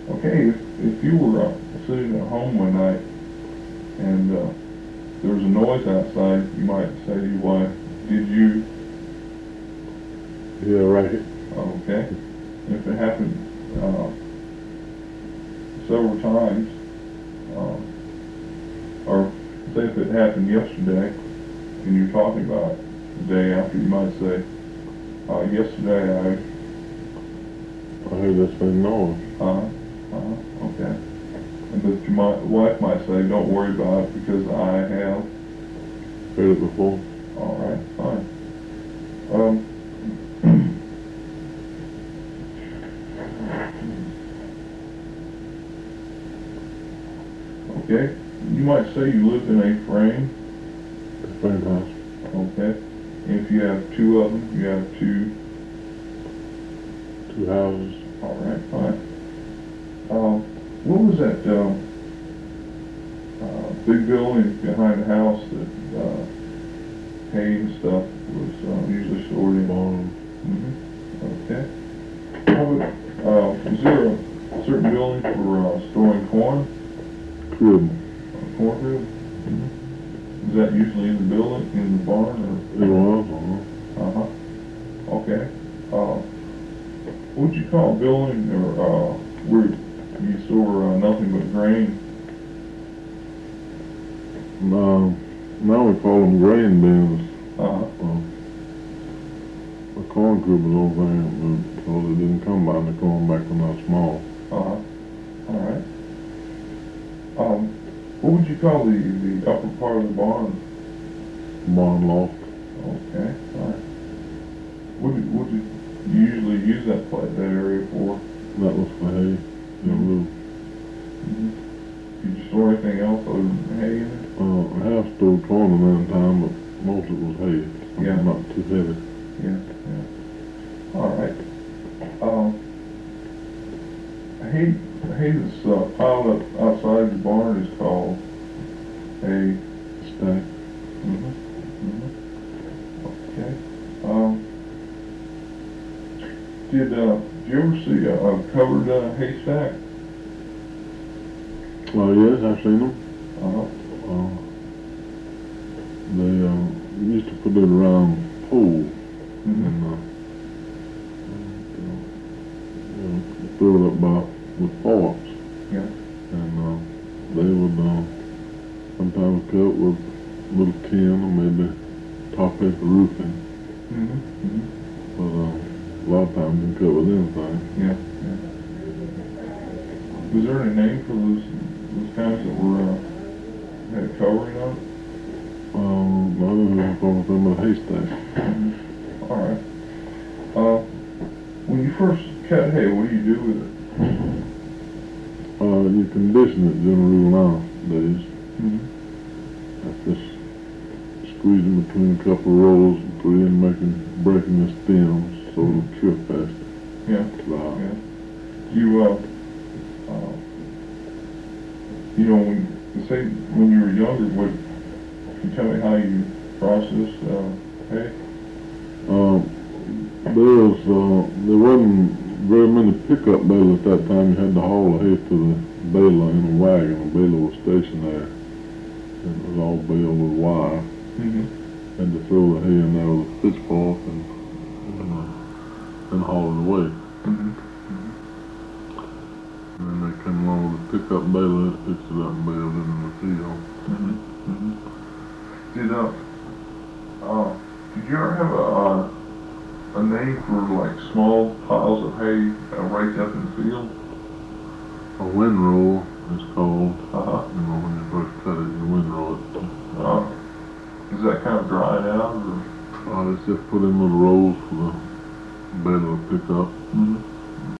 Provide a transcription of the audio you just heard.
Okay, if you were sitting at home one night and there was a noise outside, you might say to your wife, "Did you?" Yeah, right. Okay. If it happened several times, or say if it happened yesterday and you're talking about it the day after, you might say, "Yesterday I heard this thing noise. okay." But your wife might say, "Don't worry about it because I have." Heard it before. All right, fine. Okay, you might say you live in a frame. A frame house. Okay, if you have two of them, you have two. Two houses. All right, fine. What was that big building behind the house that hay and stuff was usually stored in? Barn. Okay. Is there a certain building for storing corn? Crib. Corn crib? Is that usually in the building, in the barn, or? It was. Okay. What would you call a building or where you store nothing but grain? Now we call them grain bins. The corn crib was over there because it didn't come by the corn back when I was small. All right. What would you call the upper part of the barn? Barn loft. Okay. All right. What did you usually use that area for? That was for hay. Did you store anything else other than hay in it? I have stored corn at that time, but most of it was hay. Yeah. Not too heavy. Yeah. All right. Hay that's piled up outside the barn is called a Stack. Okay. Did you ever see a covered haystack? Yes, I've seen them. They used to put it around poles and fill it up with forks. Yeah. And they would sometimes cut with little tin or maybe top paper roofing. But a lot of times they cut with anything. Yeah. Was there any name for those kinds that were had a covering on it? I don't know if I'm talking about a haystack. All right. When you first cut hay, what do you do with it? You condition it generally nowadays. That's just squeezing between a couple of rolls and put in, breaking the stems so it'll cure faster. Yeah. Wow. Yeah. When you were younger, can you tell me how you processed hay? There wasn't very many pickup balers at that time. You had to haul the hay to the baler in a wagon. The baler was stationed there. It was all baled with wire. Had to throw the hay in there with a pitchfork and haul it away. And then they came along with a pickup baler that picks it up and baled it in the field. Did you ever have a name for like small piles of hay raked up in the field? A windrow is called. When you first cut it, you windrow it. Is that kind of dried out, or? It's just put in little rolls for the baler to pick up.